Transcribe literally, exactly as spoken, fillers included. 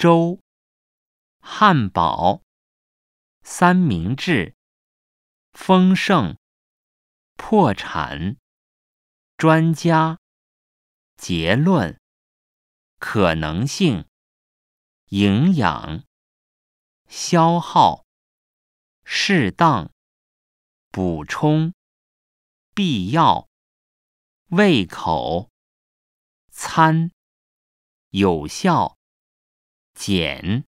粥、汉堡、三明治、丰盛、破产、专家、结论、可能性、营养、消耗、适当、补充、必要、胃口、餐、有效、减。